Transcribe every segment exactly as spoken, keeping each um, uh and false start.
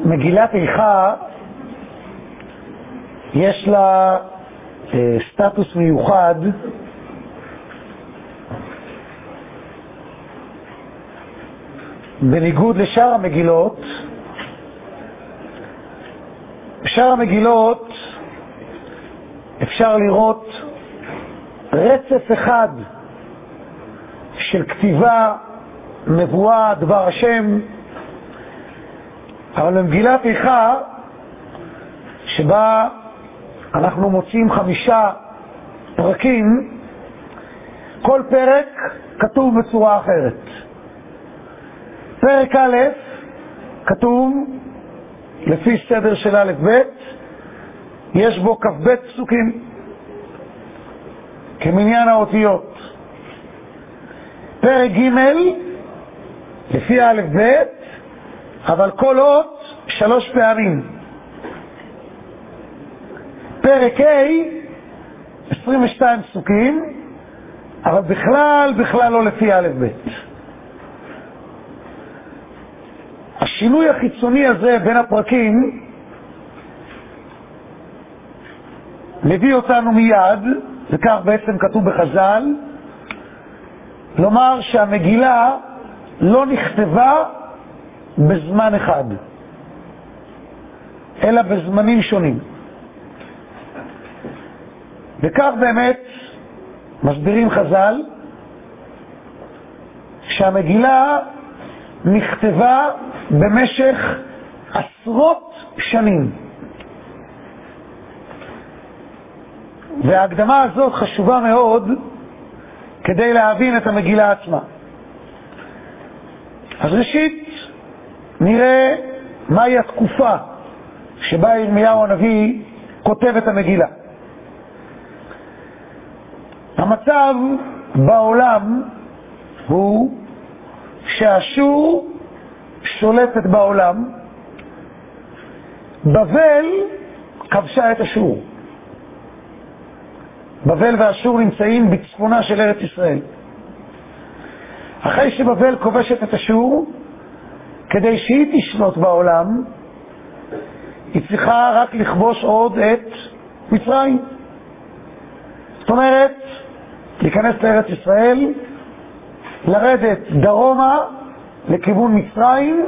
מגילת איכה יש לה אה, סטטוס מיוחד בניגוד לשאר המגילות. בשאר המגילות אפשר לראות רצף אחד של כתיבה, נבואה, דבר השם, אבל במגילת איכה שבה אנחנו מוצאים חמישה פרקים, כל פרק כתוב בצורה אחרת. פרק א' כתוב לפי סדר של א' ב', יש בו כ"ב פסוקים כמניין האותיות. פרק ג' לפי א' ב', אבל כל אות שלוש פעמים. פרק ה' עשרים ושתיים פסוקים, אבל בכלל בכלל לא לפי א' ב'. השינוי החיצוני הזה בין הפרקים מביא אותנו מיד, וכך בעצם כתוב בחז"ל, לומר שהמגילה לא נכתבה בזמן אחד, אלא בזמנים שונים. וכך באמת מסבירים חז"ל שהמגילה נכתבה במשך עשרות שנים. וההקדמה הזאת חשובה מאוד כדי להבין את המגילה עצמה. אז ראשית נראה מהי התקופה שבה ירמיהו הנביא כותב את המגילה. המצב בעולם הוא שאשור שולטת בעולם, בבל כבשה את אשור. בבל ואשור נמצאים בצפונה של ארץ ישראל. אחרי שבבל כובשת את אשור, כדי שהיא תשלוט בעולם, היא צריכה רק לכבוש עוד את מצרים. זאת אומרת, להיכנס לארץ ישראל, לרדת דרומה לכיוון מצרים,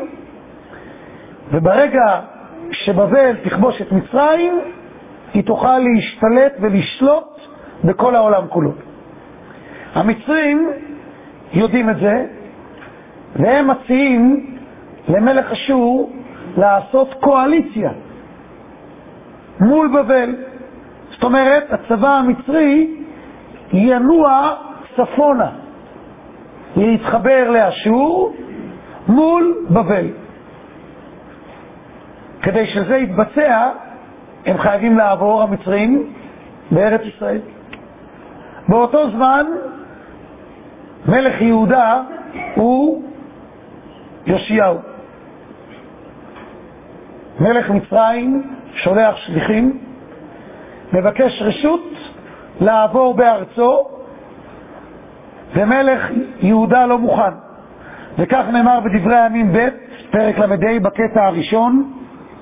וברגע שבבל תכבוש את מצרים, היא תוכל להשתלט ולשלוט בכל העולם כולו. המצרים יודעים את זה, והם מציעים למלך אשור לעשות קואליציה מול בבל. זאת אומרת, הצבא המצרי ינוע צפונה להתחבר לאשור מול בבל. כדי שזה יתבצע, הם חייבים לעבור המצרים בארץ ישראל. באותו זמן מלך יהודה הוא יאשיהו. מלך מצרים שולח שליחים, מבקש רשות לעבור בארצו, ומלך יהודה לא מוכן. וכך נאמר בדברי הימים ב' פרק למדי בקטע הראשון,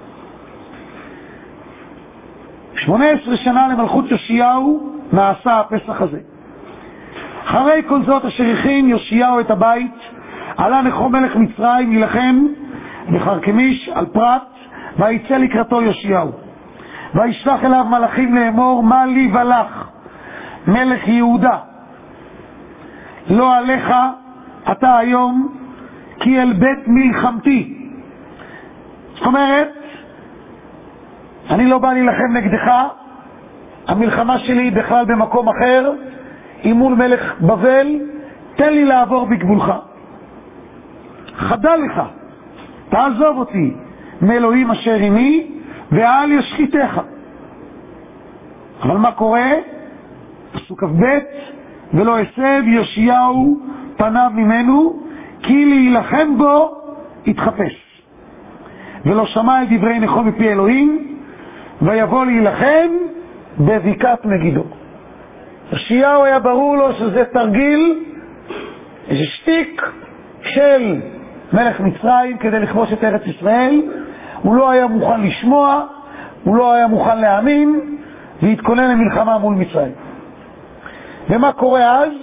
שמונה עשרה שנה למלכות יאשיהו נעשה הפסח הזה. אחרי כל זאת אשר הכין יאשיהו את הבית, עלה נכו מלך מצרים ילחם בחרקמיש על פרת, ויצא לקראתו יאשיהו, וישלח אליו מלאכים לאמור, מה לי ולך מלך יהודה, לא עליך אתה היום, כי אל בית מלחמתי. זאת אומרת, אני לא בא להילחם נגדך, המלחמה שלי היא בכלל במקום אחר, היא מול מלך בבל, תן לי לעבור בגבולך. חדל לך, תעזוב אותי מאלוהים אשר עימי, ואל ישחיתך. אבל מה קורה? פסוק כ"ב, ולא הסב יאשיהו פניו ממנו, כי להילחם בו התחפש. ולא שמע את דברי נכו מפי אלוהים, ויבוא להילחם בבקעת מגידו. יאשיהו היה ברור לו שזה תרגיל, איזה שטיק של מלך מצרים כדי לכבוש את ארץ ישראל. הוא לא היה מוכן לשמוע, הוא לא היה מוכן להאמין, והתכונן למלחמה מול מצרים. ומה קורה אז?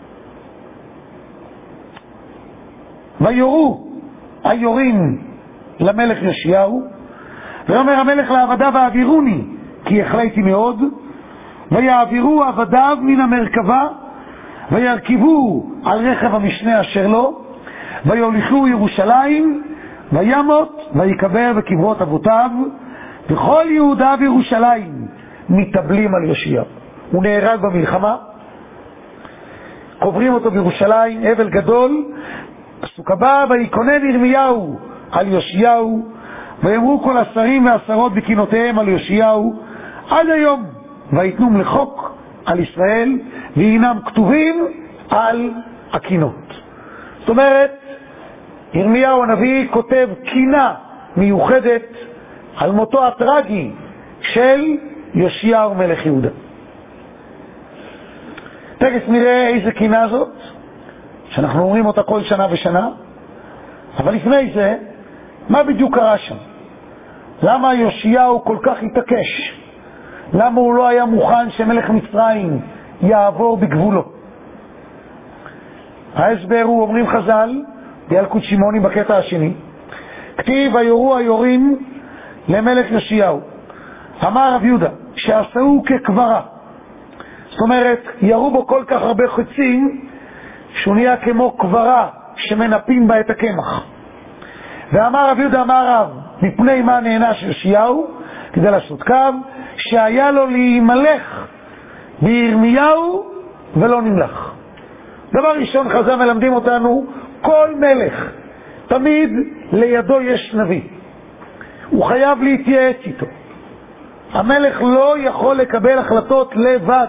ויורו היורים למלך יאשיהו, ואומר המלך לעבדיו העבירוני, כי החלטתי מאוד, ויעבירו עבדיו מן המרכבה, וירכבו על רכב המשנה אשר לו, ויוליכו ירושלים, וימות, ויקבר בקברות אבותיו, וכל יהודה וירושלים מתאבלים על יאשיהו. הוא נהרג במלחמה, קוברים אותו בירושלים, אבל גדול. פסוק הבא, ויקונן ירמיהו על יאשיהו, ויאמרו כל השרים והשרות בקינותיהם על יאשיהו עד היום, ויתנום לחוק על ישראל, והינם כתובים על הקינות. זאת אומרת, ירמיהו הנביא כותב קינה מיוחדת על מותו הטרגי של יאשיהו מלך יהודה. תכף נראה איזה קינה זאת, שאנחנו אומרים אותה כל שנה ושנה, אבל לפני זה, מה בדיוק קרה שם? למה יאשיהו כל כך התעקש? למה הוא לא היה מוכן שמלך מצרים יעבור בגבולו? ההסבר הוא, אומרים חז"ל, בילקוט שמעוני בקטע השני, כתיב ויורו היורים למלך יאשיהו. אמר רב יהודה שעשהו כקברה, זאת אומרת ירו בו כל כך הרבה חצים שהוא נהיה כמו קברה שמנפים בה את הקמח. ואמר רב יהודה אמר רב, מפני מה נענש יאשיהו? כדי לעשות קו שהיה לו להימלך בירמיהו ולא נמלך. דבר ראשון, חז"ל מלמדים אותנו, כל מלך תמיד לידו יש נביא, הוא חייב להתייעץ איתו. המלך לא יכול לקבל החלטות לבד.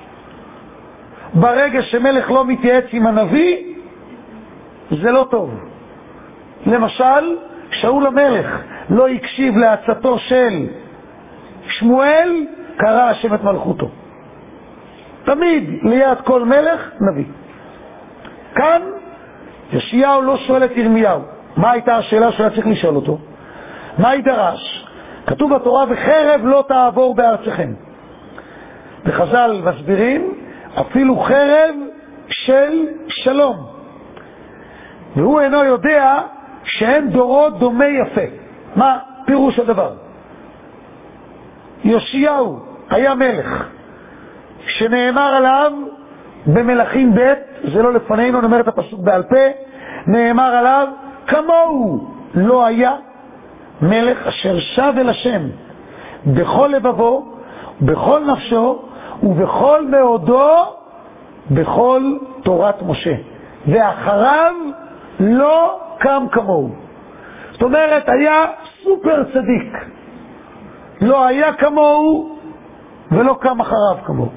ברגע שמלך לא מתייעץ עם הנביא, זה לא טוב. למשל, שאול המלך לא הקשיב לעצתו של שמואל, קרא השם את מלכותו. תמיד ליד כל מלך נביא. כאן יאשיהו לא שואל את ירמיהו. מה הייתה השאלה שהוא היה צריך לשאול אותו? מה ידרש? כתוב בתורה וחרב לא תעבור בארצכם. וחז"ל מסבירים אפילו חרב של שלום. והוא אינו יודע שאין דורות דומה יפה. מה פירוש הדבר? יאשיהו היה מלך שנאמר עליו במלכים ב', זה לא לפנינו, נאמר את הפסוק בעל פה, נאמר עליו כמוהו לא היה מלך אשר שב אל השם בכל לבבו, בכל נפשו ובכל מאודו, בכל תורת משה, ואחריו לא קם כמוהו. זאת אומרת, היה סופר צדיק, לא היה כמוהו ולא קם אחריו כמוהו.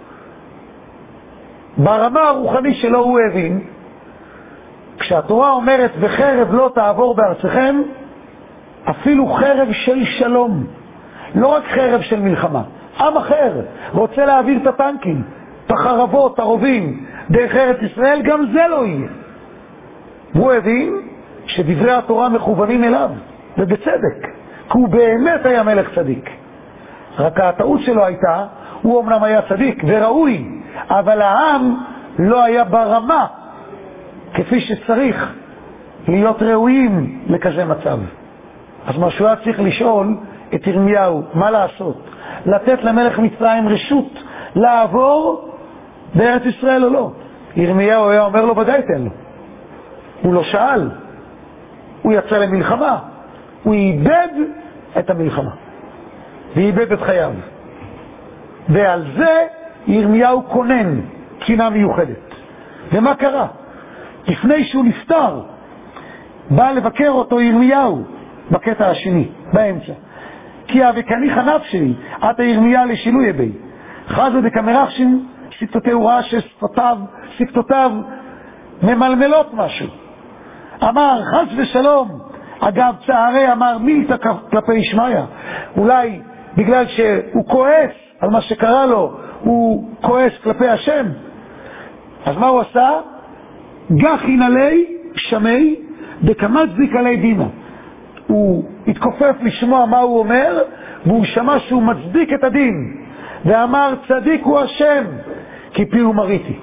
ברמה הרוחני שלו הוא הבין, כשהתורה אומרת וחרב לא תעבור בארצכם, אפילו חרב של שלום, לא רק חרב של מלחמה. עם אחר רוצה להעביר את הטנקים, את החרבות, את הרובים דרך ארץ ישראל, גם זה לא יהיה. הוא הבין שדברי התורה מכוונים אליו, ובצדק, כי הוא באמת היה מלך צדיק. רק הטעות שלו הייתה, הוא אמנם היה צדיק וראוי, אבל העם לא היה ברמה כפי שצריך להיות ראויים לכזה מצב. אז מה שהוא היה צריך לשאול את ירמיהו, מה לעשות? לתת למלך מצרים רשות לעבור בארץ ישראל או לא? ירמיהו היה אומר לו, ודאי תן לו. הוא לא שאל, הוא יצא למלחמה, הוא איבד את המלחמה ואיבד את חייו, ועל זה ירמיהו כונן קינה מיוחדת. ומה קרה? לפני שהוא נפטר בא לבקר אותו ירמיהו בקטע השני באמצע, כי אבקניך נפשי אתה ירמיה לשינוי בי חזו דקמרחשין שפתותיו ראה ששפתיו שפתותיו ממלמלות משהו. אמר חס ושלום, אגב צערי אמר מילתא כלפי ישמעיה, אולי בגלל שהוא כועס על מה שקרה לו, הוא כועס כלפי השם. אז מה הוא עשה? גחין עלי שמי דקמת זיק עלי דינה, הוא התכופף לשמוע מה הוא אומר, והוא שמע שהוא מצדיק את הדין, ואמר צדיק הוא השם, כי פי הוא מריתי.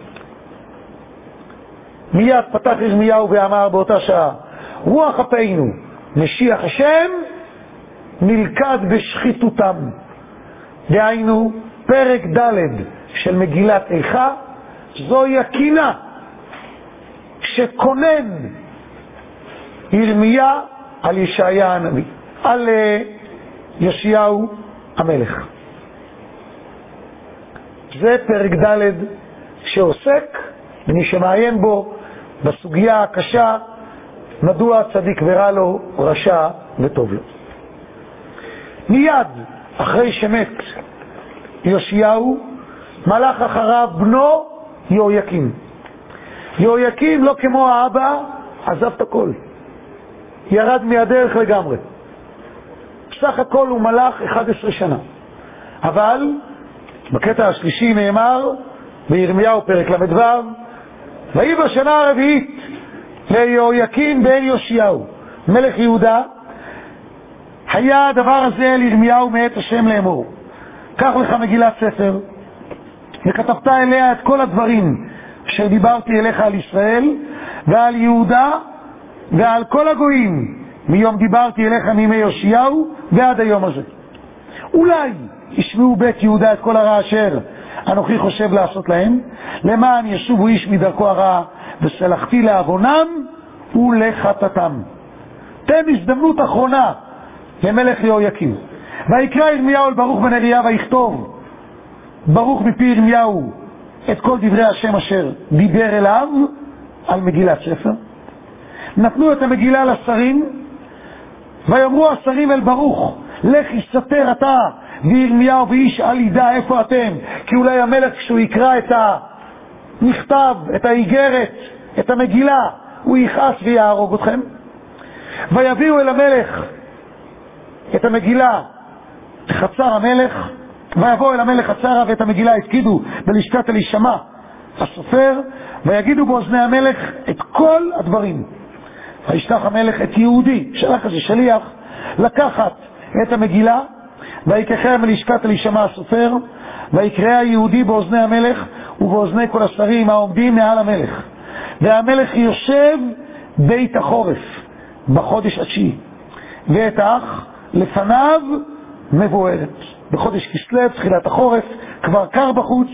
מיד פתח ירמיהו ואמר באותה שעה, רוח אפינו, משיח השם, נלכד בשחיתותם. דהיינו, פרק ד' של מגילת איכה, זוהי הקינה שכונן ירמיה על ישעיה הנביא, על יאשיהו המלך. זה פרק ד' שעוסק, ומי שמעיין בו, בסוגיה הקשה, מדוע צדיק ורע לו, רשע וטוב לו. מיד אחרי שמת יאשיהו, מלך אחריו בנו יהויקים. יהויקים לא כמו האבא, עזב את הכל. ירד מהדרך לגמרי. בסך הכל הוא מלך אחת עשרה שנה. אבל בקטע השלישי נאמר, בירמיהו פרק למדו, ויהי בשנה הרביעית ליהויקים בן יאשיהו, מלך יהודה, היה הדבר הזה לירמיהו מאת השם לאמור. קח לך מגילת ספר, וכתבת אליה את כל הדברים שדיברתי אליך על ישראל, ועל יהודה, ועל כל הגויים, מיום דיברתי אליך מימי יאשיהו, ועד היום הזה. אולי ישמעו בית יהודה את כל הרע אשר אנוכי חושב לעשות להם, למען ישובו איש מדרכו הרע, וסלחתי לעוונם ולחטאתם. תן הזדמנות אחרונה למלך יהויקים. ויקרא ירמיהו אל ברוך בן נריה ויכתוב, ברוך מפי ירמיהו את כל דברי השם אשר דיבר אליו על מגילת ספר. נתנו את המגילה לשרים, ויאמרו השרים אל ברוך, לך יסתר אתה וירמיהו ואיש אל ידע איפה אתם, כי אולי המלך כשהוא יקרא את המכתב, את האיגרת, את המגילה, הוא יכעס ויהרוג אתכם. ויביאו אל המלך את המגילה חצר המלך, ויבואו אל המלך חצרה ואת המגילה הפקידו בלשכת אלישמע הסופר, ויגידו באוזני המלך את כל הדברים. וישלח המלך את יהודי, שלח איזה שליח, לקחת את המגילה, ויקחם מלשכת אלישמע הסופר, ויקרא היהודי באוזני המלך ובאוזני כל השרים העומדים מעל המלך. והמלך יושב בית החורף בחודש התשיעי, ואת האח לפניו מבוארת. בחודש כסלו, תחילת החורף, כבר קר בחוץ,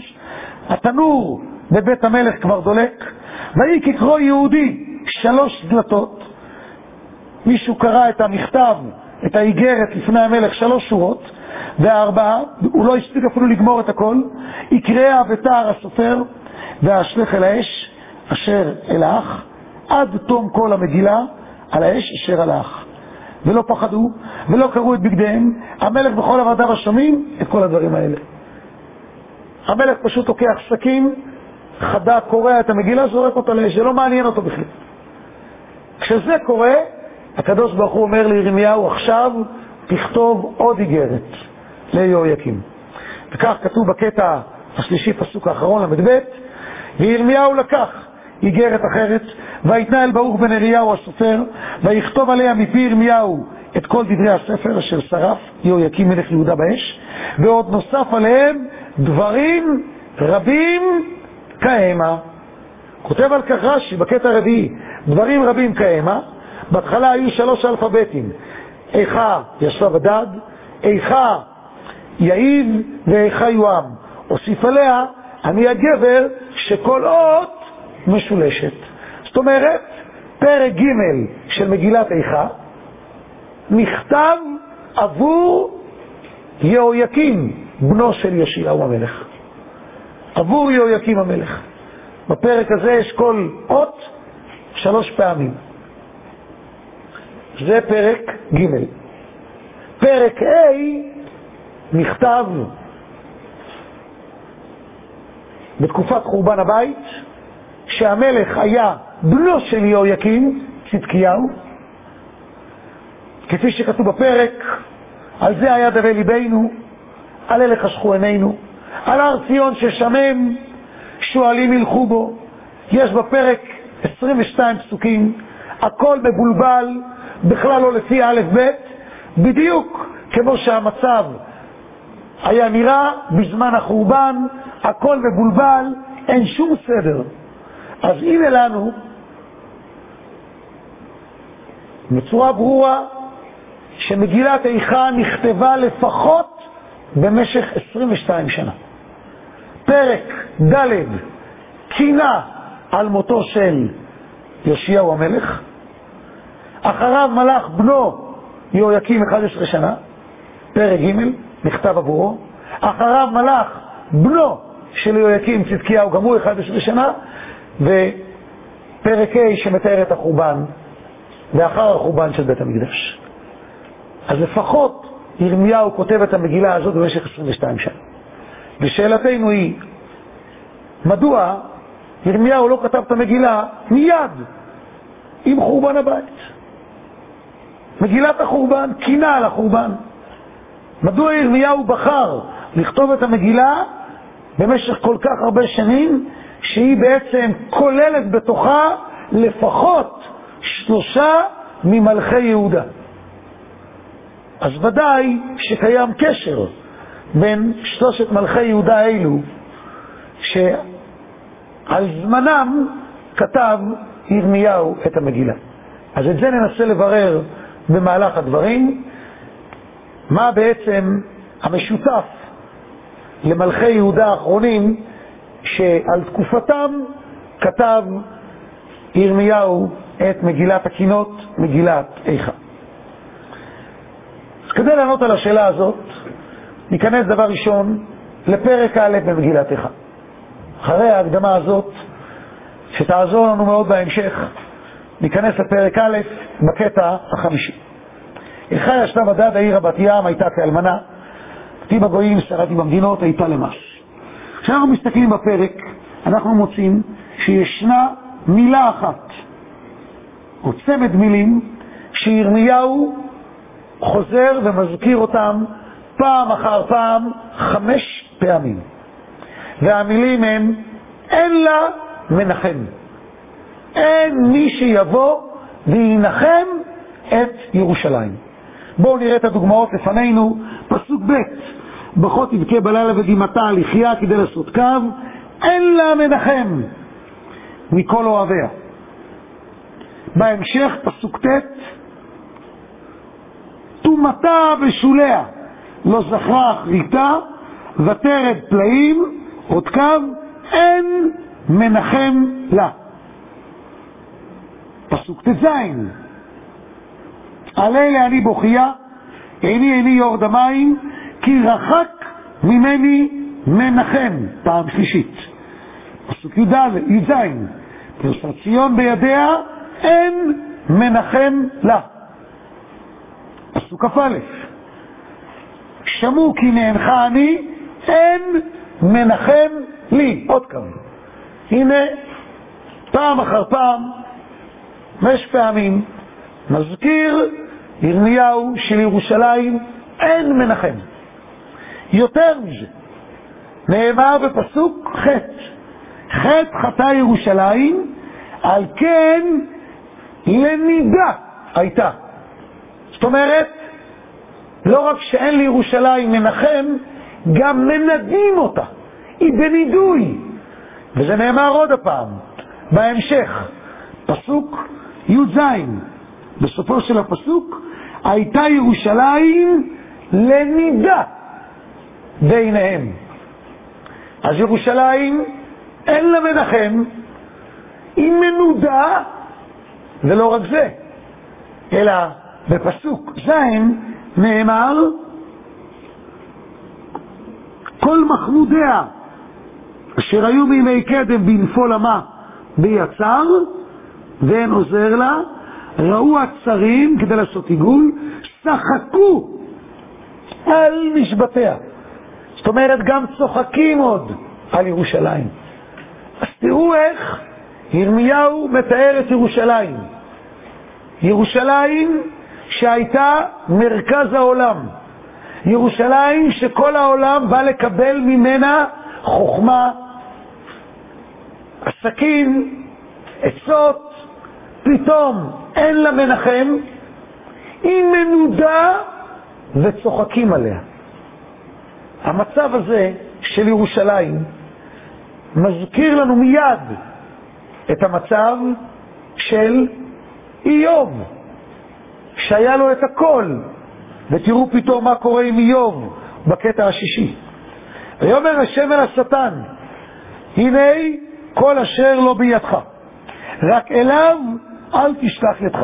התנור בבית המלך כבר דולק, ויהי כקרוא יהודי שלוש דלתות. מישהו קרא את המכתב, את האיגרת לפני המלך, שלוש שורות, והארבעה, הוא לא הספיק אפילו לגמור את הכל, יקרא אביתר הסופר, והשלך אל האש אשר אל האח, עד תום כל המגילה על האש אשר על האח. ולא פחדו, ולא קראו את בגדיהם, המלך בכל עבדיו השומעים את כל הדברים האלה. המלך פשוט לוקח סכין, חדה, קורא את המגילה, זורק אותה לאש, זה לא מעניין אותו בכלל. כשזה קורה, הקדוש ברוך הוא אומר לירמיהו, עכשיו תכתוב עוד איגרת ליהויקים. וכך כתוב בקטע השלישי, פסוק האחרון, למד ב', וירמיהו לקח איגרת אחרת, ויתנה אל ברוך בן נריהו הסופר, ויכתוב עליה מפי ירמיהו את כל דברי הספר אשר שרף יהויקים מלך יהודה באש, ועוד נוסף עליהם דברים רבים כהמה. כותב על כך רש"י בקטע הרביעי, דברים רבים כהמה. בהתחלה היו שלוש אלפביתים, איכה ישבה בדד, איכה יעיב ואיכה יואם. הוסיף עליה אני הגבר שכל אות משולשת. זאת אומרת, פרק ג' של מגילת איכה נכתב עבור יהויקים בנו של יאשיהו המלך, עבור יהויקים המלך. בפרק הזה יש כל אות שלוש פעמים. זה פרק ג'. פרק A נכתב בתקופת חורבן הבית, שהמלך היה בנו של יהויקים, צדקיהו, כפי שכתוב בפרק, על זה היה דווה ליבנו, על אלה חשכו עינינו, על הר ציון ששמם שואלים ילכו בו. יש בפרק עשרים ושתיים פסוקים, הכל מבולבל, בכלל לא לפי א' ב', בדיוק כמו שהמצב היה נראה בזמן החורבן, הכל מבולבל, אין שום סדר. אז הנה לנו בצורה ברורה שמגילת איכה נכתבה לפחות במשך עשרים ושתיים שנה. פרק ד' קינה על מותו של יאשיהו המלך, אחריו מלך בנו יהויקים אחת עשרה שנה, פרק ג' נכתב עבורו, אחריו מלך בנו של יהויקים צדקיהו גם הוא אחת עשרה שנה, ופרק ה' שמתאר את החורבן ואחר החורבן של בית המקדש. אז לפחות ירמיהו כותב את המגילה הזאת במשך עשרים ושתיים שנה. ושאלתנו היא, מדוע ירמיהו לא כתב את המגילה מיד עם חורבן הבית? מגילת החורבן, קינה על החורבן. מדוע ירמיהו בחר לכתוב את המגילה במשך כל כך הרבה שנים, שהיא בעצם כוללת בתוכה לפחות שלושה ממלכי יהודה? אז ודאי שקיים קשר בין שלושת מלכי יהודה האלו, שעל זמנם כתב ירמיהו את המגילה. אז את זה ננסה לברר במהלך הדברים, מה בעצם המשותף למלכי יהודה האחרונים שעל תקופתם כתב ירמיהו את מגילת הקינות, מגילת איכה. אז כדי לענות על השאלה הזאת, ניכנס דבר ראשון לפרק א' במגילת איכה. אחרי ההקדמה הזאת, שתעזור לנו מאוד בהמשך, ניכנס לפרק א' בקטע החמישי. איכה ישבה בדד העיר בת ים, הייתה כאלמנה, הייתי בגויים, שרתי במדינות, הייתה למס. כשאנחנו מסתכלים בפרק, אנחנו מוצאים שישנה מילה אחת, או צמד מילים, שירמיהו חוזר ומזכיר אותם פעם אחר פעם, חמש פעמים. והמילים הן, אין לה מנחם. אין מי שיבוא וינחם את ירושלים. בואו נראה את הדוגמאות לפנינו. פסוק ב', בכה תבכה בלילה ודמעתה על יחיה כדי לעשות קו, אין לה מנחם מכל אוהביה. בהמשך פסוק ט', תומתה בשוליה לא זכרה אחריתה ותרד פלאים, עוד קו, אין מנחם לה. פסוק ט"ז, עלי אני בוכיה, איני איני יורד המים, כי רחק ממני מנחם. פעם שלישית. פסוק י"ז, פרסת ציון בידיה, אין מנחם לה. פסוק כ"א, שמעו כי נאנך אני, אין מנחם לי. עוד קו. הנה, פעם אחר פעם, חמש פעמים, מזכיר ירמיהו של ירושלים, אין מנחם. יותר מזה, נאמר בפסוק ח', ח' חטא ירושלים, על כן לנידה הייתה. זאת אומרת, לא רק שאין לירושלים מנחם, גם מנדים אותה. היא בנידוי. וזה נאמר עוד הפעם, בהמשך, פסוק י"ז, בסופו של הפסוק, הייתה ירושלים לנידה בעיניהם. אז ירושלים אין לה מנחם, היא מנודה, ולא רק זה, אלא בפסוק ז' נאמר, כל מחמודיה אשר היו מימי קדם בנפול עמה ביצר ואין עוזר לה, ראו הצרים כדי לעשות עיגול, שחקו על משבטיה. זאת אומרת, גם צוחקים עוד על ירושלים. אז תראו איך ירמיהו מתאר את ירושלים. ירושלים שהייתה מרכז העולם. ירושלים שכל העולם בא לקבל ממנה חוכמה, עסקים, עצות, פתאום אין לה מנחם, היא מנודה וצוחקים עליה. המצב הזה של ירושלים מזכיר לנו מיד את המצב של איוב, שהיה לו את הכל, ותראו פתאום מה קורה עם איוב בקטע השישי. ויאמר השם אל השטן, הנה כל אשר לא בידך, רק אליו אל תשלח ידך,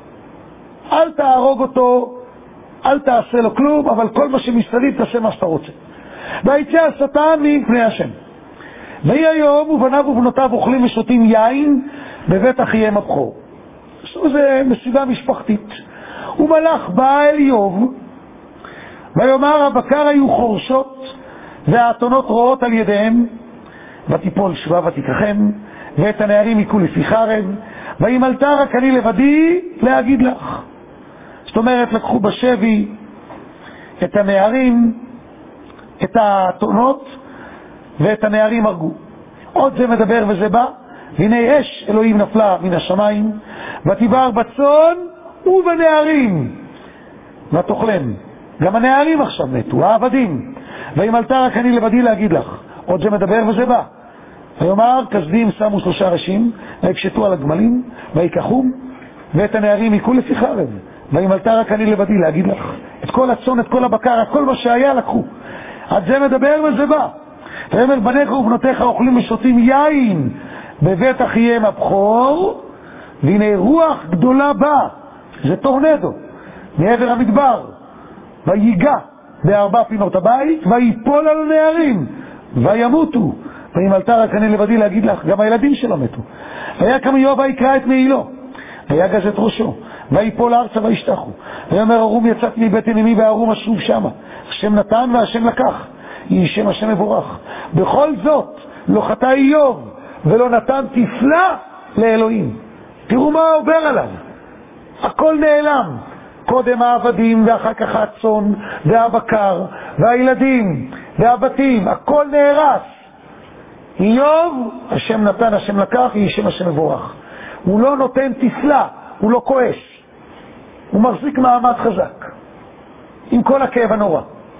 אל תהרוג אותו, אל תעשה לו כלום, אבל כל מה שמסביב תעשה מה שאתה רוצה. ויצא השטן מפני השם. ויהי היום ובניו ובנותיו אוכלים ושותים יין בבית אחיהם הבכור. זו מסיבה משפחתית. ומלאך בא אל איוב, ויאמר הבקר היו חורשות והאתונות רואות על ידיהם, ותיפול שבה ותיקחם, ואת הנערים יקו לפי חרב, וימלת רק אני לבדי להגיד לך. זאת אומרת, לקחו בשבי את הנערים, את האתונות, ואת הנערים הרגו. עוד זה מדבר וזה בא, והנה אש אלוהים נפלה מן השמיים, ותיבר בצאן ובנערים, ותאכלם. גם הנערים עכשיו מתו, העבדים. וימלת רק אני לבדי להגיד לך. עוד זה מדבר וזה בא. ויאמר כסדים שמו שלושה ראשים, ויקשתו על הגמלים, ויקחום, ואת הנערים יקו לפי חרב. וימלת רק אני לבדי להגיד לך. את כל הצאן, את כל הבקר, כל מה שהיה לקחו. עד זה מדבר וזה בא. ויאמר בניך ובנותיך אוכלים ושותים יין בבית אחיהם הבכור, והנה רוח גדולה באה, זה טורנדו, מעבר המדבר, ויגע בארבע פינות הבית, ויפול על הנערים, וימותו. וימלת רק אני לבדי להגיד לך, גם הילדים שלו מתו. ויקם איוב ויקרא את מעילו, ויגז את ראשו, ויפול ארצה וישתחו. ויאמר ארום יצאת מבית אמי וארום אשוב שמה, השם נתן והשם לקח, יהי שם השם מבורך. בכל זאת לא חטא איוב ולא נתן תפלה לאלוהים. תראו מה עובר עליו, הכל נעלם. קודם העבדים ואחר כך הצאן והבקר והילדים והבתים, הכל נהרס. איוב, השם נתן השם לקח, יהי שם השם מבורך. הוא לא נותן תפלה, הוא לא כועס, הוא מחזיק מעמד חזק עם כל הכאב הנורא.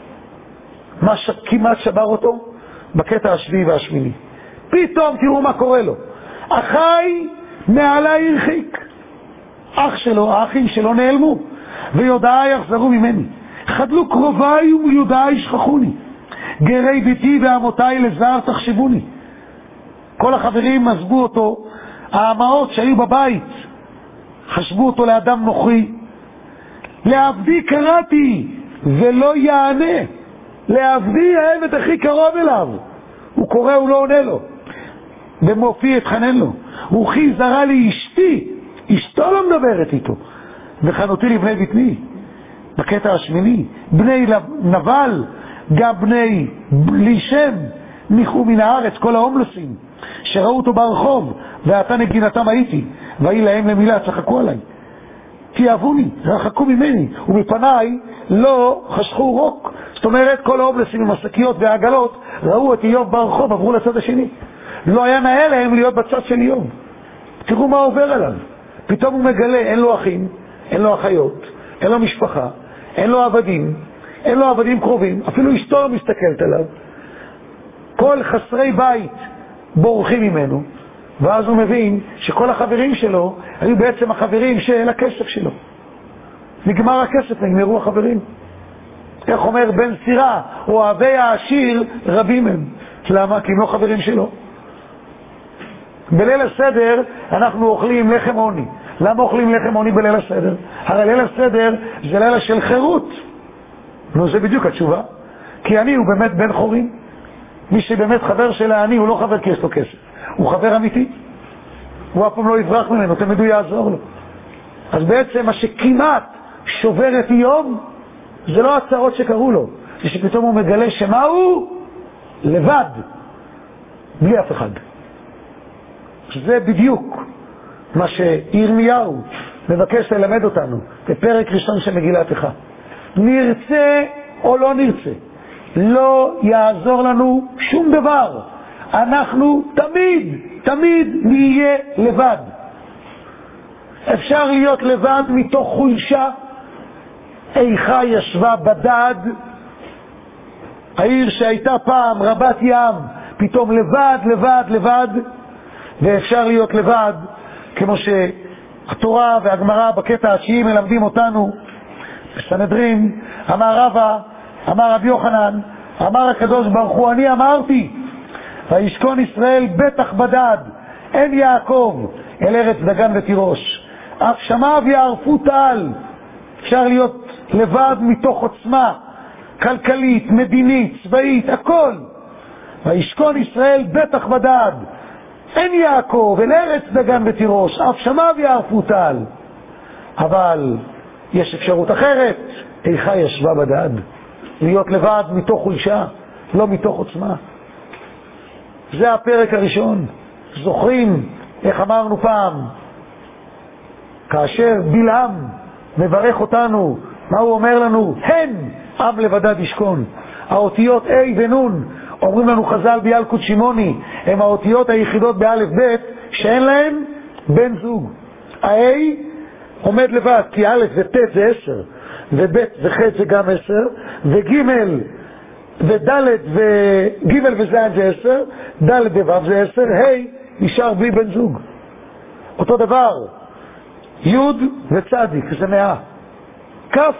מה ש... כמעט שבר אותו בקטע השביעי והשמיני. פתאום תראו מה קורה לו, אחי מעלי הרחיק, אח שלו, האחים שלו נעלמו, ויודעי יחזרו ממני, חדלו קרוביי ויודעי שכחוני, גרי ביתי ואמותיי לזר תחשבוני. כל החברים עזבו אותו, האמהות שהיו בבית חשבו אותו לאדם נוכרי. לעבדי קראתי ולא יענה, לעבדי העבד הכי קרוב אליו, הוא קורא הוא לא עונה לו, במופי התחנן לו. וכי זרה לי אשתי, אשתו לא מדברת איתו, וחנותי לבני ביתני. בקטע השמיני, בני נבל, גם בני בלי שם ניחו מן הארץ, כל ההומלסים שראו אותו ברחוב, ואתה נגינתם הייתי, והיא להם למילה, צחקו עליי, כי אהבוני, רחקו ממני, ומפניי לא חשכו רוק. זאת אומרת, כל ההומלסים עם השקיות והעגלות ראו את איוב ברחוב, עברו לצד השני, לא היה נאה להם להיות בצד של איוב. תראו מה עובר עליו, פתאום הוא מגלה, אין לו אחים, אין לו אחיות, אין לו משפחה, אין לו עבדים, אין לו עבדים קרובים, אפילו אשתו לא מסתכלת עליו. כל חסרי בית בורחים ממנו, ואז הוא מבין שכל החברים שלו היו בעצם החברים של הכסף שלו. נגמר הכסף, נגמרו החברים. איך אומר בן סירה, אוהבי העשיר רבים הם. למה? כי הם לא חברים שלו. בליל הסדר אנחנו אוכלים לחם עוני. למה אוכלים לחם עוני בליל הסדר? הרי ליל הסדר זה לילה של חירות. נו, זה בדיוק התשובה. כי אני הוא באמת בן חורים. מי שבאמת חבר של העני הוא לא חבר כי יש לו כסף, הוא חבר אמיתי, הוא אף פעם לא יברח ממנו, תמיד הוא יעזור לו. אז בעצם מה שכמעט שובר את איוב זה לא הצעות שקראו לו, זה שפתאום הוא מגלה שמה הוא לבד, בלי אף אחד. זה בדיוק מה שירמיהו מבקש ללמד אותנו בפרק ראשון של מגילת איכה. נרצה או לא נרצה, לא יעזור לנו שום דבר, אנחנו תמיד תמיד נהיה לבד. אפשר להיות לבד מתוך חולשה, איכה ישבה בדד, העיר שהייתה פעם רבת ים, פתאום לבד, לבד, לבד, ואפשר להיות לבד, כמו שהתורה והגמרא בקטע התשיעי מלמדים אותנו. בסנהדרין אמר רבא, אמר רבי יוחנן, אמר הקדוש ברוך הוא, אני אמרתי, וישכון ישראל בטח בדד, אין יעקב אל ארץ דגן ותירוש, אף שמעיו יערפו טל. אפשר להיות לבד מתוך עוצמה כלכלית, מדינית, צבאית, הכל. וישכון ישראל בטח בדד, אין יעקב אל ארץ דגן ותירוש, אף שמעיו יערפו טל. אבל יש אפשרות אחרת, איכה ישבה בדד, להיות לבד מתוך חולשה, לא מתוך עוצמה. זה הפרק הראשון. זוכרים איך אמרנו פעם, כאשר בלעם מברך אותנו, מה הוא אומר לנו? הן עם לבדד ישכון. האותיות A ונון, אומרים לנו חז"ל בילקוט שמעוני, הם האותיות היחידות באלף ב' שאין להם בן זוג. ה-A עומד לבד, כי א' ות' זה עשר, וב' וח' זה גם עשר, וג' וד' וג' וז' זה עשר, ד' וו' זה עשר, ה' נשאר בלי בן זוג. אותו דבר, י' וצדיק זה מאה, כף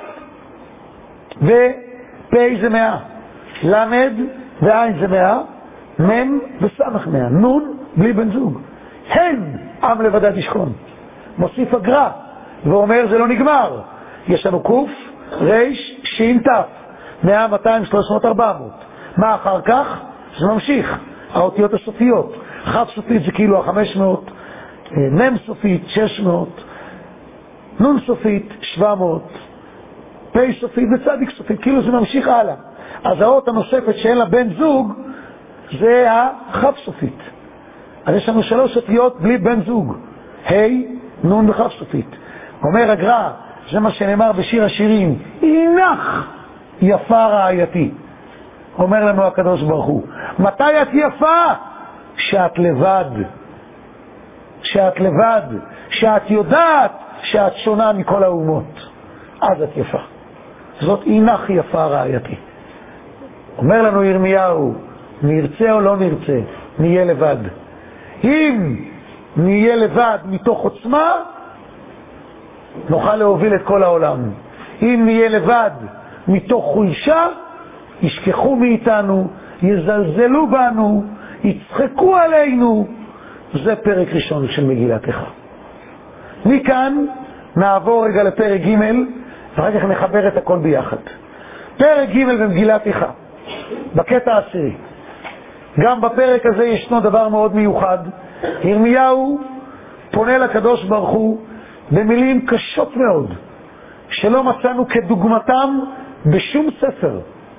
ופ' זה מאה, למד ועין זה מאה, מם וסמך מאה, נון בלי בן זוג. הן עם לבדד ישכון. מוסיף הגר"א ואומר זה לא נגמר, יש לנו קוף, ריש, שין, תף, מאה, מאתיים, שלוש מאות, ארבע מאות. מה אחר כך? זה ממשיך, האותיות הסופיות. כף סופית זה כאילו ה-חמש מאות, מם סופית שש מאות, נון סופית שבע מאות, פ' סופית וצדיק סופית, כאילו זה ממשיך הלאה. אז האות הנוספת שאין לה בן זוג זה הכף סופית. אז יש לנו שלוש אותיות בלי בן זוג, ה', נון וכף סופית. אומר הגר"א, זה מה שנאמר בשיר השירים, אינך יפה רעייתי. אומר לנו הקדוש ברוך הוא, מתי את יפה? שאת לבד, שאת לבד, שאת יודעת שאת שונה מכל האומות, אז את יפה. זאת אינך יפה רעייתי. אומר לנו ירמיהו, נרצה או לא נרצה, נהיה לבד. אם נהיה לבד מתוך עוצמה, נוכל להוביל את כל העולם. אם נהיה לבד מתוך חולשה, ישכחו מאיתנו, יזלזלו בנו, יצחקו עלינו. זה פרק ראשון של מגילת איכה. מכאן נעבור רגע לפרק ג' ואחר כך נחבר את הכל ביחד. פרק ג' במגילת איכה, בקטע העשירי. גם בפרק הזה ישנו דבר מאוד מיוחד. ירמיהו פונה לקדוש ברוך הוא במילים קשות מאוד, שלא מצאנו כדוגמתם בשום ספר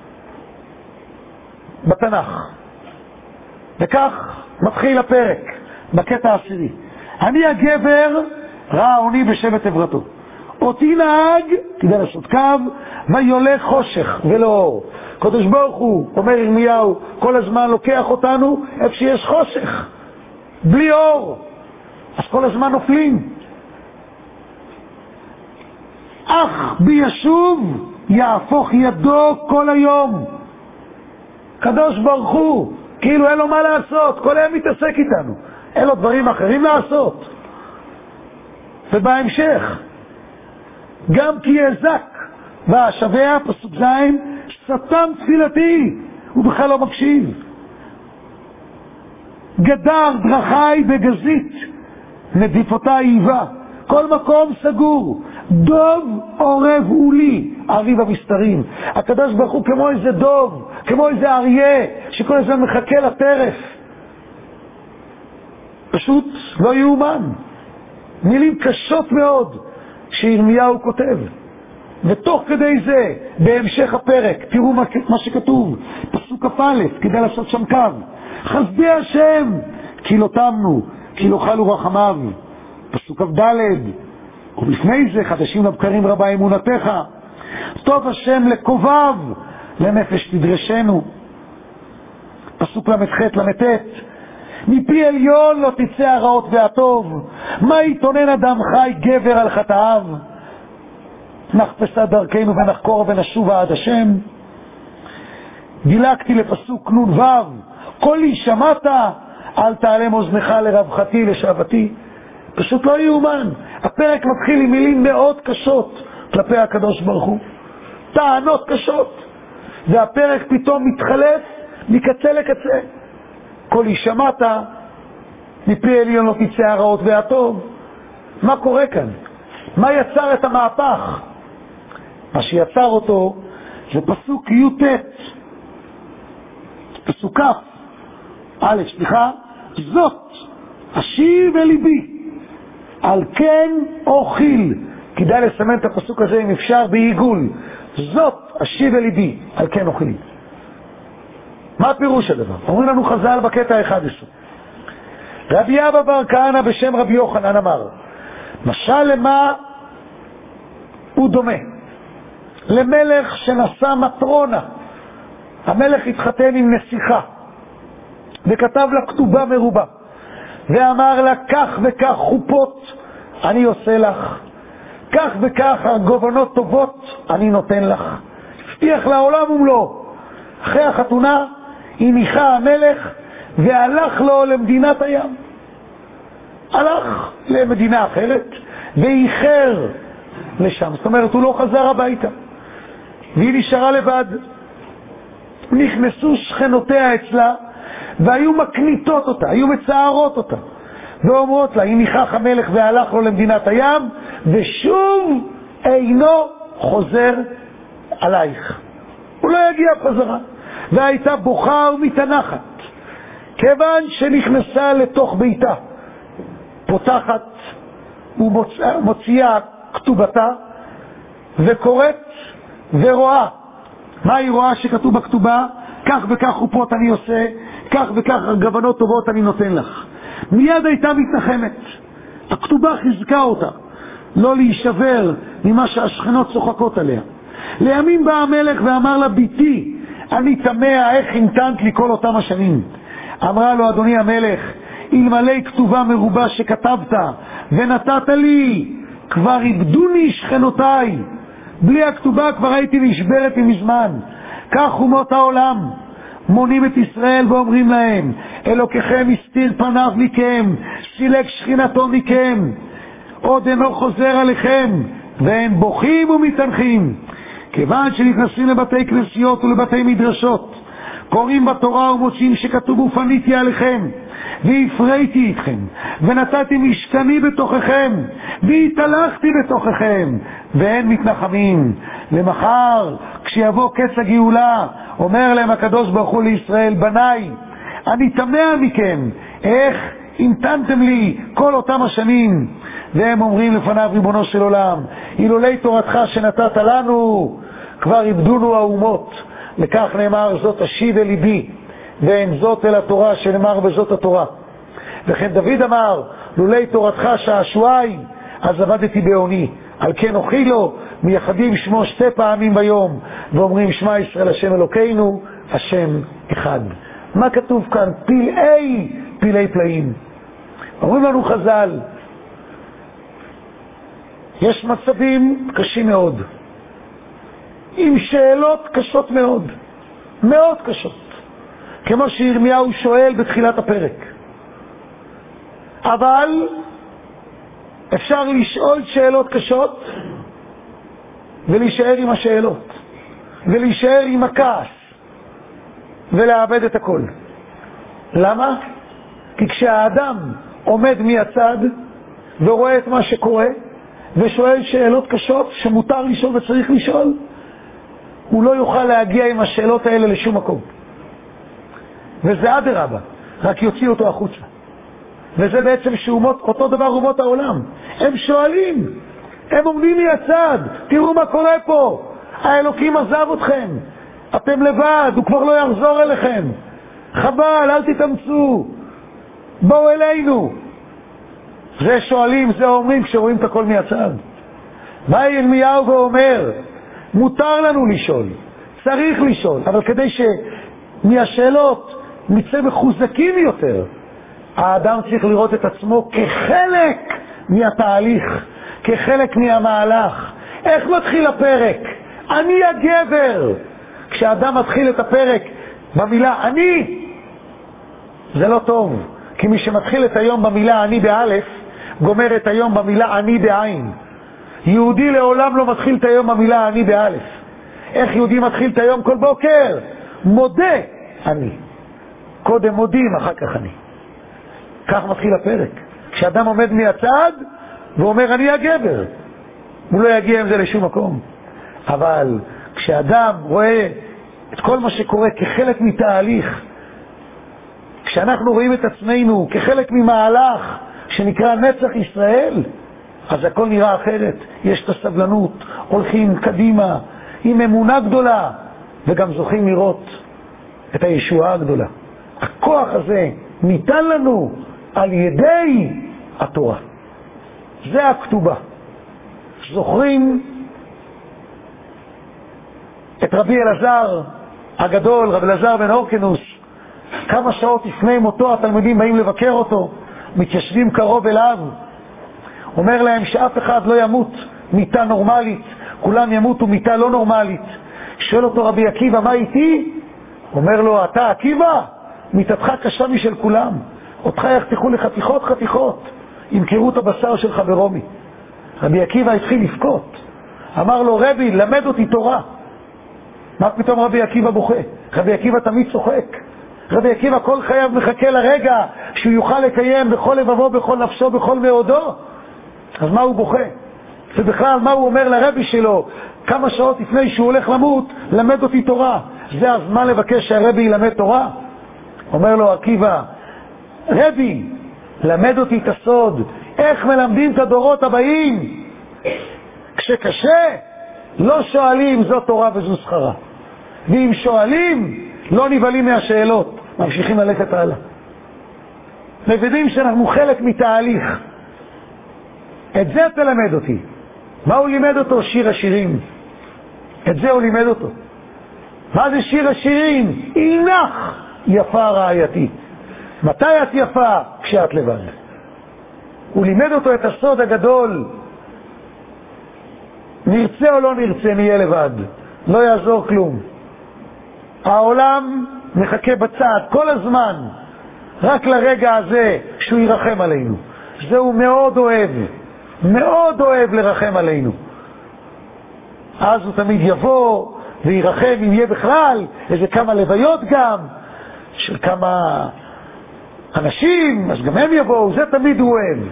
בתנ"ך. וכך מתחיל הפרק בקטע העשירי. אני הגבר ראה עוני בשבט עברתו, אותי נהג כדי לעשות קו ויולך חושך ולא אור. קדוש ברוך הוא, אומר ירמיהו, כל הזמן לוקח אותנו איפה שיש חושך בלי אור, אז כל הזמן נופלים. אך בישוב יהפוך ידו כל היום. קדוש ברוך הוא כאילו אין לו מה לעשות, כל היום מתעסק איתנו, אין לו דברים אחרים לעשות. ובהמשך גם כי יזק והשבע, פסוק זין, סתם תפילתי, הוא בכלל לא מקשיב. גדר דרכי בגזית, נדיפותי איבה, כל מקום סגור, דוב עורב אולי, אריב המסתרים. הקדוש ברוך הוא כמו איזה דוב, כמו איזה אריה, שכל הזמן מחכה לטרף. פשוט לא יאומן. מילים קשות מאוד שירמיהו כותב. ותוך כדי זה, בהמשך הפרק, תראו מה, מה שכתוב, פסוק א', כדי לעשות שם קו. חסדי השם, כי לא תמנו, כי לא חלו רחמיו. פסוק ד', ולפני זה, חדשים לבקרים רבה אמונתך. טוב השם לקובב, לנפש תדרשנו. פסוק למ"ח למ"ט, מפי עליון לא תצא הרעות והטוב, מה יתונן אדם חי גבר על חטאיו. נחפשה דרכנו ונחקור ונשובה עד השם. דילגתי לפסוק נון וו, קולי שמעת, אל תעלם אוזנך לרווחתי לשעבתי. פשוט לא יאומן. הפרק מתחיל עם מילים מאוד קשות כלפי הקדוש ברוך הוא, טענות קשות, והפרק פתאום מתחלף מקצה לקצה. קולי שמעת, מפי עליון לא תצא הרעות והטוב. מה קורה כאן? מה יצר את המהפך? מה שיצר אותו זה פסוק י"ט, פסוק כ', א', סליחה, זאת אשיב אל ליבי, על כן אוכיל. כדאי לסמן את הפסוק הזה אם אפשר בעיגול. זאת אשיב אל ליבי, על כן אוכיל. מה הפירוש הדבר? אומרים לנו חז"ל בקטע ה-אחד עשר. רבי אבא בר כהנא בשם רבי יוחנן אמר, משל למה הוא דומה? למלך שנשא מטרונה. המלך התחתן עם נסיכה וכתב לה כתובה מרובה ואמר לה, כך וכך חופות אני עושה לך, כך וכך גובנות טובות אני נותן לך. הבטיח לעולם ומלואו. אחרי החתונה הניחה המלך והלך לו למדינת הים, הלך למדינה אחרת ואיחר לשם, זאת אומרת הוא לא חזר הביתה והיא נשארה לבד. נכנסו שכנותיה אצלה והיו מקניטות אותה, היו מצערות אותה ואומרות לה, היא ניחח המלך והלך לו למדינת הים ושוב אינו חוזר עלייך, הוא לא יגיע חזרה. והייתה בוכה ומתנחת כיוון שנכנסה לתוך ביתה, פותחת ומוציאה כתובתה וקוראת ורואה. מה היא רואה שכתוב בכתובה? כך וכך חופות אני עושה, כך וכך גוונות טובות אני נותן לך. מיד הייתה מתנחמת. הכתובה חיזקה אותה לא להישבר ממה שהשכנות צוחקות עליה. לימים בא המלך ואמר לה, ביתי, אני תמה איך המתנת לי כל אותם השנים. אמרה לו, אדוני המלך, אלמלא כתובה מרובה שכתבת ונתת לי, כבר איבדוני שכנותיי. בלי הכתובה כבר הייתי נשברת מזמן. כך אומות העולם מונים את ישראל ואומרים להם, אלוקיכם הסתיר פניו מכם, סילק שכינתו מכם, עוד אינו חוזר עליכם, והם בוכים ומתנחים. כיוון שנכנסים לבתי כנסיות ולבתי מדרשות, קוראים בתורה ומוצאים שכתוב, ופניתי עליכם והפריתי איתכם ונתתי משכני בתוככם והתהלכתי בתוככם, ואין מתנחמים. למחר כשיבוא קץ הגאולה אומר להם הקדוש ברוך הוא לישראל, בניי, אני תמה מכם, איך המתנתם לי כל אותם השנים? והם אומרים לפניו, ריבונו של עולם, אילולי תורתך שנתת לנו, כבר איבדונו האומות. לכך נאמר, זאת אשיב אל ליבי, ואין זאת אל התורה שנאמר בזאת התורה. וכן דוד אמר, לולי תורתך שעשועי, אז עבדתי בעוני. על כן אוכילו, מייחדים שמו שתי פעמים ביום, ואומרים שמע ישראל השם אלוקינו, השם אחד. מה כתוב כאן? פלאי פלאי פלאים. אומרים לנו חז"ל, יש מצבים קשים מאוד, עם שאלות קשות מאוד, מאוד קשות, כמו שירמיהו שואל בתחילת הפרק. אבל אפשר לשאול שאלות קשות ולהישאר עם השאלות ולהישאר עם הכעס ולאבד את הכל. למה? כי כשהאדם עומד מהצד ורואה את מה שקורה ושואל שאלות קשות שמותר לשאול וצריך לשאול, הוא לא יוכל להגיע עם השאלות האלה לשום מקום. וזה אדרבה, רק יוציא אותו החוצה. וזה בעצם שאומות, אותו דבר אומות העולם. הם שואלים, הם עומדים מהצד, תראו מה קורה פה, האלוקים עזב אתכם, אתם לבד, הוא כבר לא יחזור אליכם, חבל, אל תתאמצו, בואו אלינו. זה שואלים, זה אומרים כשרואים את הכל מהצד. בא ירמיהו ואומר, מותר לנו לשאול, צריך לשאול, אבל כדי שמהשאלות נצא מחוזקים יותר, האדם צריך לראות את עצמו כחלק מהתהליך, כחלק מהמהלך. איך מתחיל הפרק? אני הגבר. כשאדם מתחיל את הפרק במילה אני, זה לא טוב. כי מי שמתחיל את היום במילה אני באלף, גומר את היום במילה אני בעין. יהודי לעולם לא מתחיל את היום במילה אני באלף. איך יהודי מתחיל את היום כל בוקר? מודה אני. קודם מודים, אחר כך אני. כך מתחיל הפרק. כשאדם עומד מהצד ואומר אני הגבר, הוא לא יגיע עם זה לשום מקום. אבל כשאדם רואה את כל מה שקורה כחלק מתהליך, כשאנחנו רואים את עצמנו כחלק ממהלך שנקרא נצח ישראל, אז הכל נראה אחרת. יש את הסבלנות, הולכים קדימה עם אמונה גדולה, וגם זוכים לראות את הישועה הגדולה. הכוח הזה ניתן לנו על ידי התורה. זה הכתובה. זוכרים את רבי אלעזר הגדול, רבי אלעזר בן הורקנוס, כמה שעות לפני מותו התלמידים באים לבקר אותו, מתיישבים קרוב אליו, אומר להם שאף אחד לא ימות מיטה נורמלית, כולם ימותו מיטה לא נורמלית. שואל אותו רבי עקיבא, מה איתי? אומר לו, אתה עקיבא, מיטתך קשה משל כולם, אותך יחתכו לחתיכות חתיכות, ימכרו את הבשר שלך ברומי. רבי עקיבא התחיל לבכות, אמר לו, רבי, למד אותי תורה. מה פתאום רבי עקיבא בוכה? רבי עקיבא תמיד צוחק. רבי עקיבא כל חייו מחכה לרגע שהוא יוכל לקיים בכל לבבו, בכל נפשו, בכל מאודו. אז מה הוא בוכה? ובכלל מה הוא אומר לרבי שלו כמה שעות לפני שהוא הולך למות? למד אותי תורה. זה הזמן לבקש שהרבי ילמד תורה? אומר לו עקיבא, רבי, למד אותי את הסוד, איך מלמדים את הדורות הבאים. כשקשה לא שואלים זו תורה וזו שכרה, ואם שואלים לא נבלים מהשאלות, ממשיכים ללכת הלאה. מבינים שאנחנו חלק מתהליך. את זה תלמד אותי. מה הוא לימד אותו? שיר השירים. את זה הוא לימד אותו. מה זה שיר השירים? אינך יפה רעייתי. מתי את יפה? כשאת לבד. הוא לימד אותו את הסוד הגדול. נרצה או לא נרצה נהיה לבד, לא יעזור כלום. העולם מחכה בצד כל הזמן רק לרגע הזה שהוא ירחם עלינו. זהו מאוד אוהב, מאוד אוהב לרחם עלינו. אז הוא תמיד יבוא וירחם, אם יהיה בכלל איזה כמה לוויות גם של כמה אנשים, אז גם הם יבואו. זה תמיד הוא אוהב.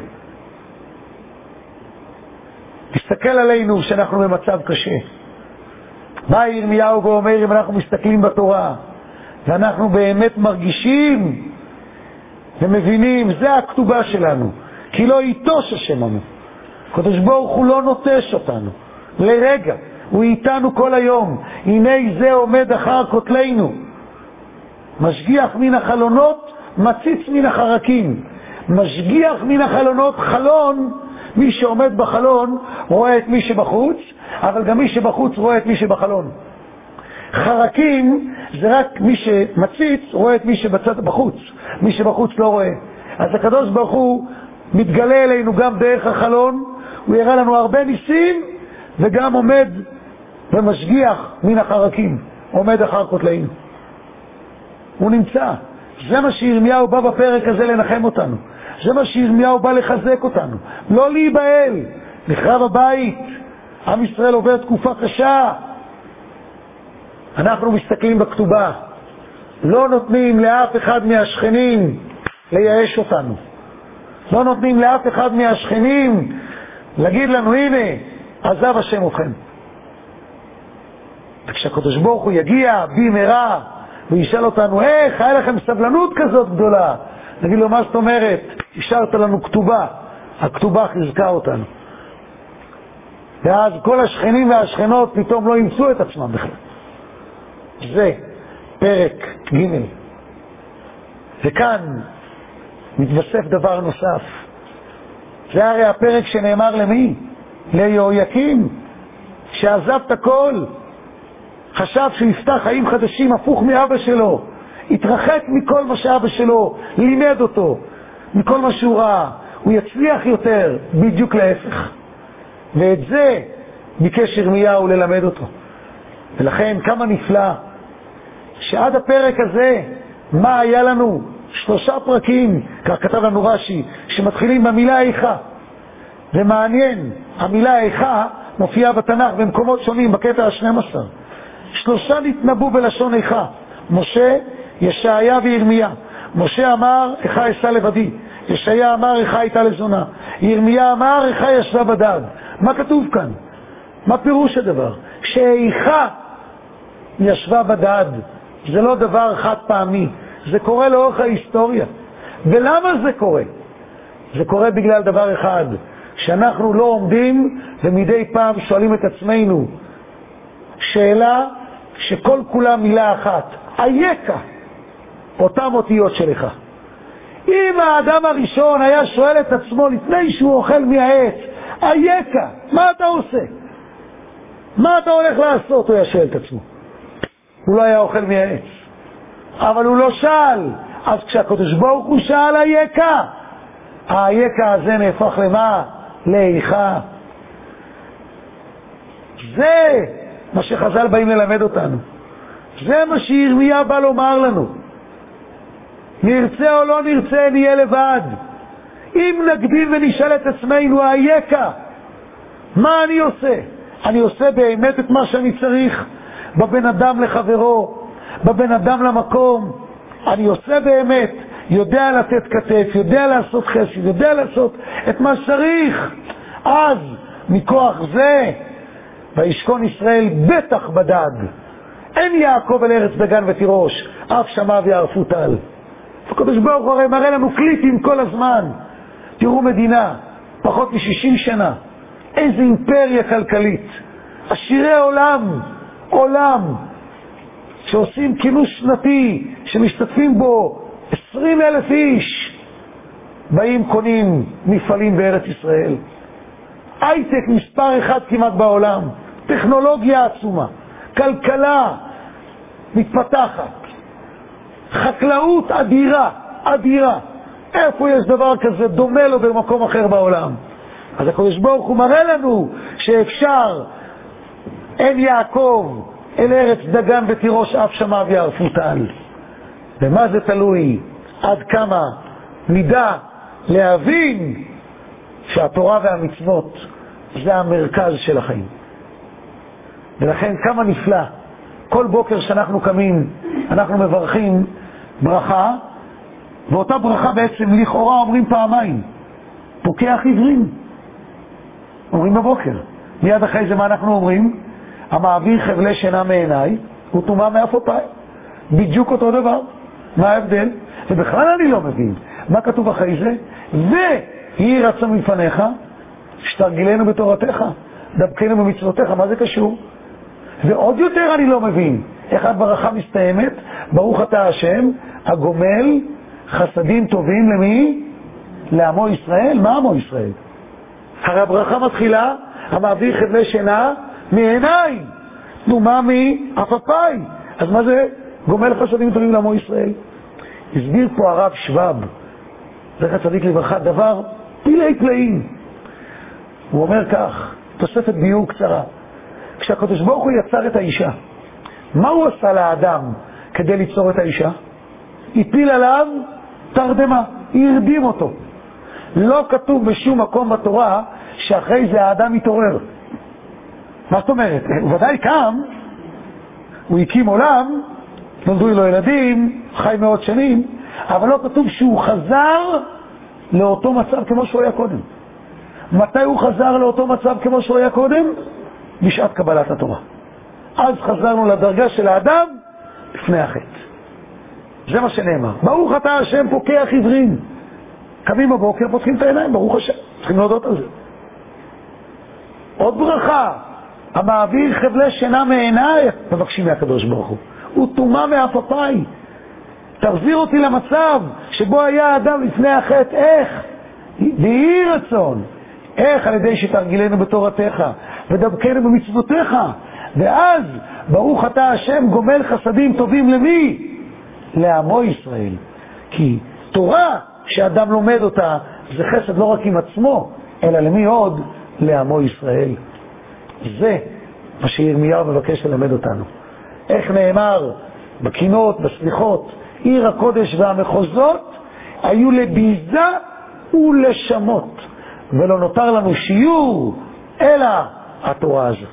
תסתכל עלינו שאנחנו במצב קשה. בא ירמיהו ואומר, אם אנחנו מסתכלים בתורה ואנחנו באמת מרגישים ומבינים, זה הכתובה שלנו, כי לא יתוש השם לנו. הקדוש ברוך הוא לא נוטש אותנו לרגע, הוא איתנו כל היום. הנה זה עומד אחר כותלנו, משגיח מן החלונות, מציץ מן החרקים. משגיח מן החלונות, חלון, מי שעומד בחלון רואה את מי שבחוץ, אבל גם מי שבחוץ רואה את מי שבחלון. חרקים זה רק מי שמציץ רואה את מי שבצד בחוץ, מי שבחוץ לא רואה. אז הקדוש ברוך הוא מתגלה אלינו גם דרך החלון, הוא יראה לנו הרבה ניסים, וגם עומד ומשגיח מן החרקים, עומד אחר כותלנו. הוא נמצא. זה מה שירמיהו בא בפרק הזה לנחם אותנו. זה מה שירמיהו בא לחזק אותנו. לא להיבהל. נחרב הבית. עם ישראל עובר תקופה קשה. אנחנו מסתכלים בכתובה. לא נותנים לאף אחד מהשכנים לייאש אותנו. לא נותנים לאף אחד מהשכנים להגיד לנו, הנה, עזב השם אתכם. וכשהקדוש ברוך הוא יגיע במהרה וישאל אותנו, איך היה לכם סבלנות כזאת גדולה? נגיד לו, מה זאת אומרת? השארת לנו כתובה. הכתובה חזקה אותנו. ואז כל השכנים והשכנות פתאום לא ימצאו את עצמם בכלל. זה פרק ג'. וכאן מתווסף דבר נוסף. זה הרי הפרק שנאמר למי? ליהויקים, שעזב את הכל, חשב שיפתח חיים חדשים, הפוך מאבא שלו, התרחק מכל מה שאבא שלו לימד אותו, מכל מה שהוא ראה, הוא יצליח יותר, בדיוק להפך. ואת זה ביקש ירמיהו ללמד אותו. ולכן כמה נפלא שעד הפרק הזה, מה היה לנו? שלושה פרקים, כך כתב לנו רש"י, שמתחילים במילה איכה. ומעניין, המילה איכה מופיעה בתנ"ך במקומות שונים, בקטע ה-שנים עשר. שלושה נתנבאו בלשון איכה, משה, ישעיה וירמיה. משה אמר, איכה אשא לבדי. ישעיה אמר, איכה הייתה לזונה. ירמיה אמר, איכה ישבה בדד. מה כתוב כאן? מה פירוש הדבר? שאיכה ישבה בדד. זה לא דבר חד פעמי, זה קורה לאורך ההיסטוריה. ולמה זה קורה? זה קורה בגלל דבר אחד, שאנחנו לא עומדים ומדי פעם שואלים את עצמנו שאלה שכל כולה מילה אחת, אייכה, אותם אותיות שלך. אם האדם הראשון היה שואל את עצמו לפני שהוא אוכל מהעץ, אייכה, מה אתה עושה? מה אתה הולך לעשות? הוא היה שואל את עצמו. הוא לא היה אוכל מהעץ, אבל הוא לא שאל. אז כשהקדוש ברוך הוא שאל אייכה, האייכה הזה נהפך למה? לאיכה. זה מה שחז"ל באים ללמד אותנו, זה מה שירמיה בא לומר לנו. נרצה או לא נרצה, נהיה לבד. אם נקדים ונשאל את עצמנו אייכה, מה אני עושה? אני עושה באמת את מה שאני צריך בבן אדם לחברו, בבן אדם למקום. אני עושה באמת, יודע לתת כתף, יודע לעשות חסד, יודע לעשות את מה שצריך. אז מכוח זה וישכון ישראל בטח בדד. אין יעקב אל ארץ דגן ותירוש, אף שמע ויערפו טל. הקדוש ברוך הוא הרי מראה לנו קליפים כל הזמן. תראו מדינה, פחות מ-שישים שנה, איזה אימפריה כלכלית, עשירי עולם, עולם, שעושים כינוס שנתי, שמשתתפים בו עשרים אלף איש, באים קונים מפעלים בארץ ישראל. הייטק מספר אחד כמעט בעולם, טכנולוגיה עצומה, כלכלה מתפתחת, חקלאות אדירה, אדירה. איפה יש דבר כזה דומה לו במקום אחר בעולם? אז הקדוש ברוך הוא מראה לנו שאפשר, אין יעקב אל ארץ דגן ותירוש, אף שמע ויערפו טל. ומה זה תלוי? עד כמה נדע להבין שהתורה והמצוות זה המרכז של החיים. ולכן כמה נפלא, כל בוקר שאנחנו קמים אנחנו מברכים ברכה, ואותה ברכה בעצם לכאורה אומרים פעמיים, פוקח עיוורים, אומרים בבוקר. מיד אחרי זה מה אנחנו אומרים? המעביר חבלי שינה מעיניי הוא טומאה מאפותיי. בדיוק אותו דבר. מה ההבדל? ובכלל אני לא מבין מה כתוב אחרי זה. ויהי רצון מפניך שתרגילנו בתורתך, דבקנו במצוותיך. מה זה קשור? ועוד יותר אני לא מבין איך הברכה מסתיימת, ברוך אתה השם הגומל חסדים טובים למי? לעמו ישראל. מה עמו ישראל? הרי הברכה מתחילה, המעביר חבלי שינה מעיניי, טומאה מאפותיי. אז מה זה גומל חסדים טובים לעמו ישראל? הסביר פה הרב שבב, זכר צדיק לברכה, דבר פלאי פלאים. הוא אומר כך, תוספת ביור קצרה. כשהקדוש ברוך הוא יצר את האישה, מה הוא עשה לאדם כדי ליצור את האישה? הפיל עליו תרדמה, הרדים אותו. לא כתוב בשום מקום בתורה שאחרי זה האדם מתעורר. מה זאת אומרת? הוא ודאי קם, הוא הקים עולם, נולדו לו ילדים, חי מאות שנים, אבל לא כתוב שהוא חזר לאותו מצב כמו שהוא היה קודם. מתי הוא חזר לאותו מצב כמו שהוא היה קודם? בשעת קבלת התורה. אז חזרנו לדרגה של האדם לפני החטא. זה מה שנאמר. ברוך אתה השם פוקח עיוורים. קמים בבוקר, פותחים את העיניים, ברוך השם. צריכים להודות על זה. עוד ברכה, המעביר חבלי שינה מעיניי, מבקשים מהקדוש ברוך הוא. הוא טומאה מאפותיי. תחזיר אותי למצב שבו היה האדם לפני החטא. איך? ויהי רצון. איך? על ידי שתרגילנו בתורתך ודבקנו במצוותיך. ואז ברוך אתה השם גומל חסדים טובים למי? לעמו ישראל. כי תורה שאדם לומד אותה זה חסד לא רק עם עצמו, אלא למי עוד? לעמו ישראל. זה מה שירמיהו מבקש ללמד אותנו. איך נאמר בקינות, בסליחות, עיר הקודש והמחוזות היו לביזה ולשמות, ולא נותר לנו שיעור אלא התורה הזאת.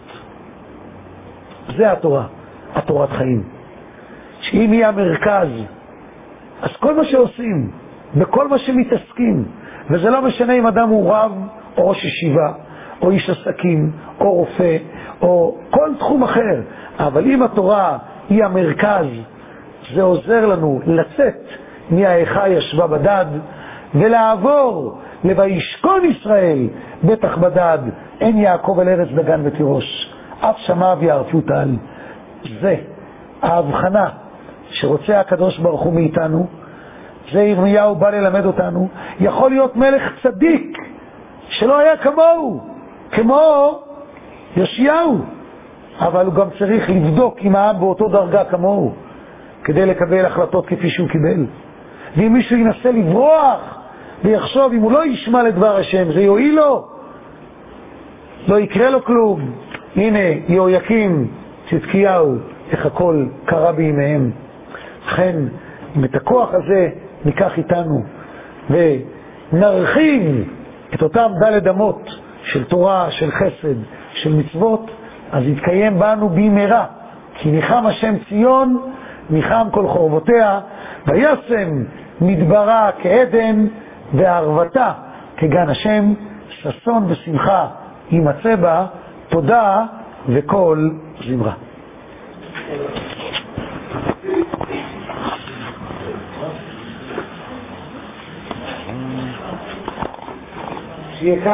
זה התורה, התורת חיים. שאם היא המרכז, אז כל מה שעושים, בכל מה שמתעסקים, וזה לא משנה אם אדם הוא רב או ראש ישיבה, או איש עסקים, או רופא, או כל תחום אחר, אבל אם התורה היא המרכז, זה עוזר לנו לצאת מהאיכה ישבה בדד, ולעבור ל"וישכון ישראל בטח בדד, אין יעקב אל ארץ דגן ותירוש, אף שמע ויערפו טל. זה ההבחנה שרוצה הקדוש ברוך הוא מאיתנו. זה ירמיהו בא ללמד אותנו. יכול להיות מלך צדיק שלא היה כמוהו, כמו יאשיהו, אבל הוא גם צריך לבדוק אם העם באותו דרגה כמוהו, כדי לקבל החלטות כפי שהוא קיבל. ואם מישהו ינסה לברוח ויחשוב אם הוא לא ישמע לדבר השם, זה יועיל לו? לא יקרה לו כלום. הנה יהויקים, צדקיהו, איך הכל קרה בימיהם. לכן, אם את הכוח הזה ניקח איתנו ונרחיב את אותם דלת אמות של תורה, של חסד, של מצוות, אז יתקיים בנו במהרה. כי ניחם השם ציון, ניחם כל חורבותיה, וישם מדברה כעדן וערבתה כגן השם, ששון ושמחה יימצא בה, תודה וכל זמרה. שיהיה